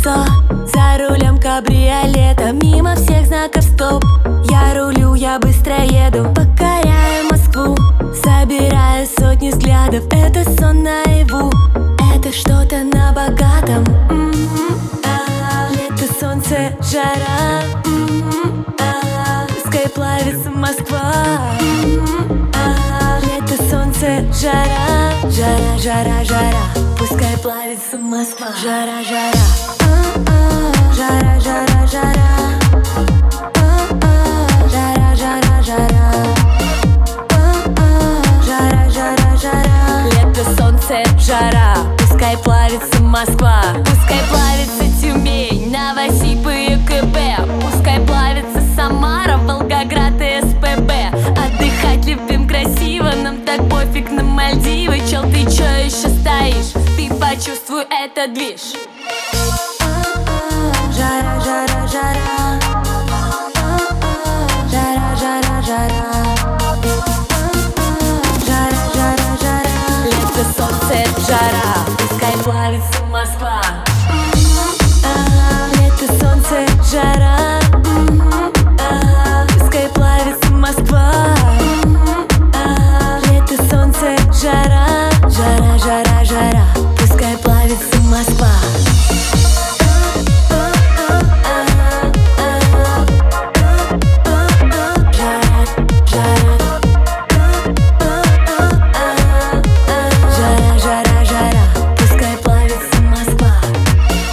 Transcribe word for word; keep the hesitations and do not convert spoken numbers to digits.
лицо. За рулем кабриолета, мимо всех знаков стоп. Я рулю, я быстро еду, покоряю Москву. Собираю сотни взглядов, это сон наяву. Это что-то на богатом. м-м-м, а, Лето, солнце, жара. м-м-м, а, Пускай плавится Москва. м-м-м, а, Лето, солнце, жара. Жара, жара, жара. Пускай плавится Москва. Жара, жара. А-а, жара, жара, жара. А-а, жара, жара, жара. А-а, жара, жара, жара. Лето, солнце, жара. Пускай плавится Москва. Пускай плавится Тюмень, Новосиб и ЮКБ. Пускай плавится Самара, Волгоград и СПБ. Отдыхать любим красиво, нам так пофиг на Мальдивы. Чел, ты чё еще стоишь? Ты почувствуй этот движ. Жара, жара, жара. Жара, жара, жара. Жара, жара, жара. Лето, солнце, жара. Пускай плавится